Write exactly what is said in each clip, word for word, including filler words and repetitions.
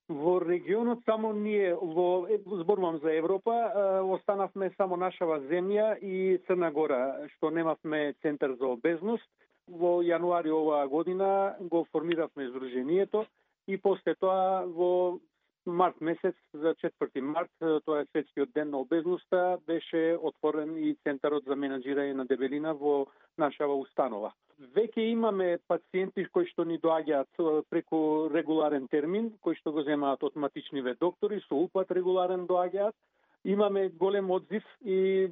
Во регионот само ние, во е, зборувам за Европа, е, останавме само нашава земја и Црна Гора, што немавме центар за обезност. Во јануари оваа година го формиравме здруженијето и после тоа во март месец, за четврти март, тоа е светскиот ден на обезноста, беше отворен и центарот за менаџирање на дебелина во нашава установа. Веќе имаме пациенти кои што ни доаѓаат преку регуларен термин, кои што го земаат од матичниве доктори, со упат регуларен доаѓаат. Имаме голем одзив и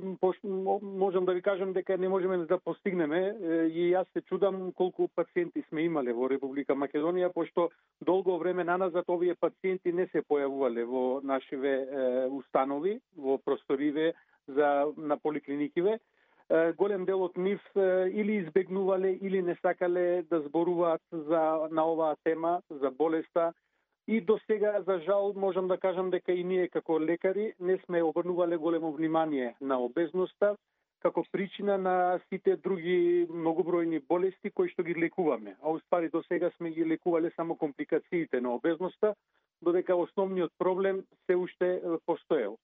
можам да ви кажам дека не можеме да постигнеме и јас се чудам колку пациенти сме имале во Република Македонија, пошто долго време наназад овие пациенти не се појавувале во нашиве е, установи, во просториве за на поликлиникиве. Е, голем дел од нив е, или избегнувале или не сакале да зборуваат за на оваа тема, за болеста. И до сега, за жал, можам да кажам дека и ние како лекари не сме обрнувале големо внимание на обезноста како причина на сите други многобројни болести кои што ги лекуваме. А уствари до сега сме ги лекувале само компликациите на обезноста, додека основниот проблем се уште постоел.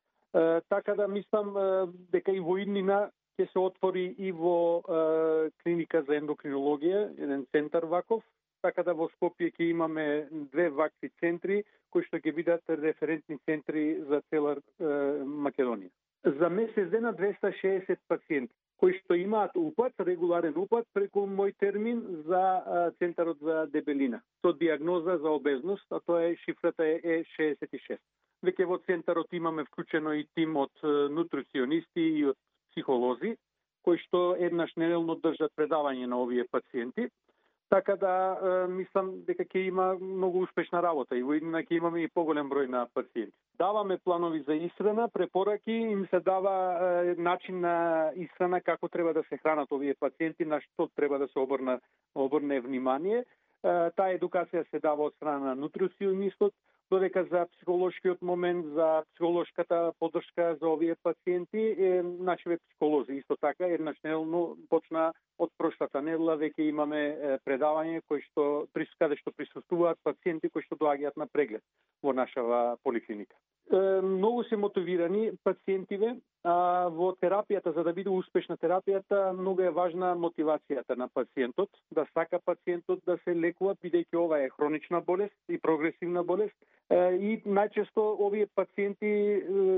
Е, така да мислам е, дека и во иднина ќе се отвори и во е, клиника за ендокринологија, еден центар ваков. Така да во Скопје ќе имаме две вакви центри кои што ќе бидат референтни центри за цела е, Македонија. За месец дена двеста и шеесет пациенти кои што имаат упат, регуларен упат преку мој термин за е, центарот за дебелина со диагноза за обезност, а тоа е шифрата е шеесет и шест. Веќе во центарот имаме вклучено и тим од нутриционисти и од психолози кои што еднаш неделно држат предавање на овие пациенти. Така да е, мислам дека ќе има многу успешна работа и во иднина ќе имаме и поголем број на пациенти. Даваме планови за исхрана, препораки, им се дава е, начин на исхрана како треба да се хранат овие пациенти, на што треба да се обрна обрне внимание. Е, таа едукација се дава од страна на нутриционистот, додека за психолошкиот момент, за психолошката поддршка за овие пациенти, е, нашиве психолози исто така еднаш неделно почна од прошлата недела веќе имаме е, предавање кои што каде што присуствуваат пациенти кои што доаѓаат на преглед во нашава поликлиника. Е, многу се мотивирани пациентиве, а во терапијата, за да биде успешна терапијата, многу е важна мотивацијата на пациентот, да сака пациентот да се лекува, бидејќи ова е хронична болест и прогресивна болест. И најчесто овие пациенти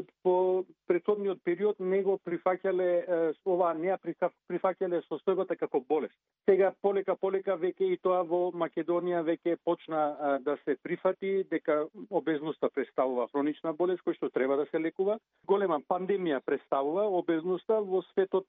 по претходниот период не го прифаќале ова, не ја прифаќале состојбата како болест. Сега полека полека веќе и тоа во Македонија веќе почна да се прифати дека обезноста представува хронична болест која што треба да се лекува. Голема пандемија представува обезноста во светот.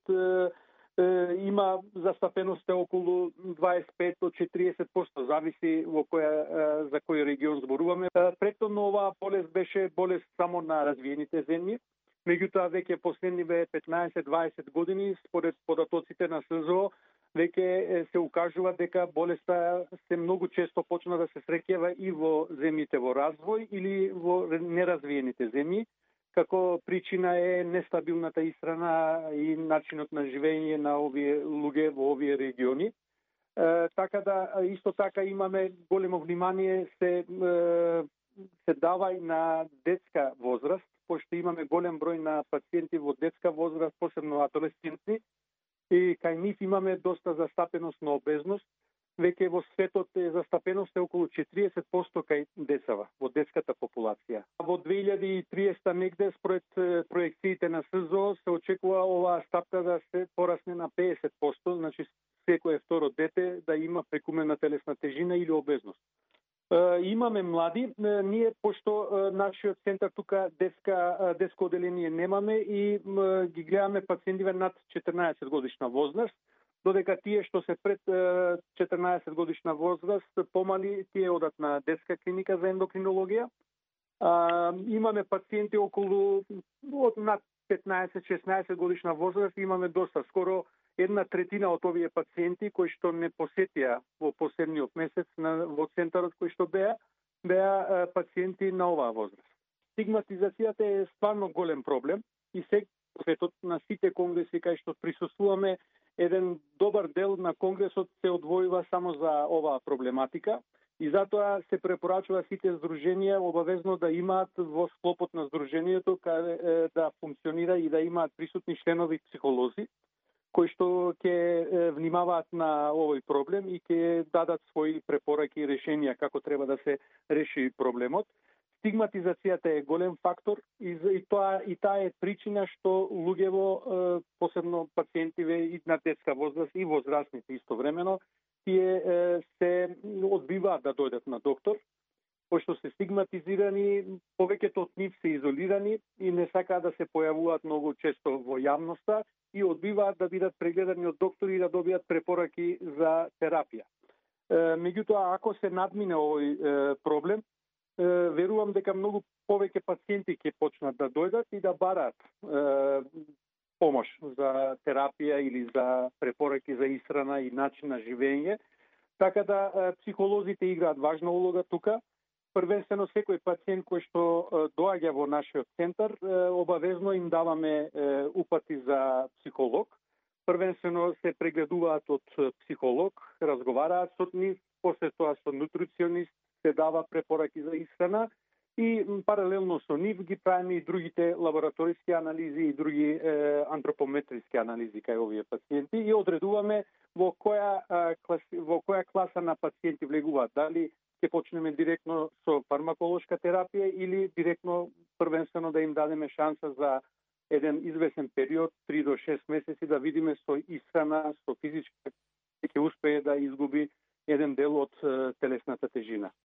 Има застапеност околу дваесет и пет до четириесет проценти, зависи во која за кој регион зборуваме. Претходно оваа болест беше болест само на развиените земји, меѓутоа веќе последниве петнаесет до дваесет години според податоците на СЗО веќе се укажува дека болеста се многу често почна да се среќава и во земјите во развој или во неразвиените земји. Како причина е нестабилната исхрана и начинот на живење на овие луѓе во овие региони. Е, така да исто така имаме големо внимание се е, се дава и на детска возраст, пошто имаме голем број на пациенти во детска возраст, посебно адолесцентни, и кај нив имаме доста застапеност на обезност. Веќе во светот е застапеност е околу четириесет проценти кај децава, во детската популација. Во две илјади и триесета негде, според проекциите на СЗО, се очекува оваа стапка да се порасне на педесет проценти, значи секое второ дете да има прекумерна телесна тежина или обезност. E, имаме млади, e, ние пошто e, нашиот центар тука детска детско оделение немаме и e, ги гледаме пациентиве над четрнаесет годишна возраст, додека тие што се пред e, четрнаесет годишна возраст помали, тие одат на детска клиника за ендокринологија. А, имаме пациенти околу од над петнаесет до шеснаесет годишна возраст, имаме доста, скоро една третина од овие пациенти кои што не посетија во последниот месец на во центарот кои што беа беа пациенти на оваа возраст. Стигматизацијата е стварно голем проблем и се светот на сите конгреси кај што присуствуваме, еден добар дел на конгресот се одвојува само за оваа проблематика И затоа се препорачува сите здруженија обавезно да имаат во склопот на здруженијето каде да функционира и да имаат присутни членови психолози кои што ќе внимаваат на овој проблем и ќе дадат своји препораки и решенија како треба да се реши проблемот. Стигматизацијата е голем фактор и, и тоа и таа е причина што луѓево, посебно пациентиве и на детска возраст и возрастните истовремено, тие се одбиваат да дојдат на доктор, пошто се стигматизирани, повеќето од нив се изолирани и не сакаат да се појавуваат многу често во јавноста и одбиваат да бидат прегледани од доктори и да добијат препораки за терапија. Меѓутоа, ако се надмине овој проблем, верувам дека многу повеќе пациенти ќе почнат да дојдат и да бараат помош за терапија или за препораки за исхрана и начин на живење. Така да психолозите играат важна улога тука. Првенствено секој пациент кој што доаѓа во нашиот центар, обавезно им даваме упати за психолог. Првенствено се прегледуваат од психолог, разговараат со нив, после тоа со нутриционист се дава препораки за исхрана и паралелно со нив ги правиме и другите лабораториски анализи и други е, антропометриски анализи кај овие пациенти и одредуваме во која во која класа на пациенти влегуваат, дали ќе почнеме директно со фармаколошка терапија или директно првенствено да им дадеме шанса за еден извесен период, три до шест месеци, да видиме со исхрана, со физичка, ќе успее да изгуби еден дел од телесната тежина.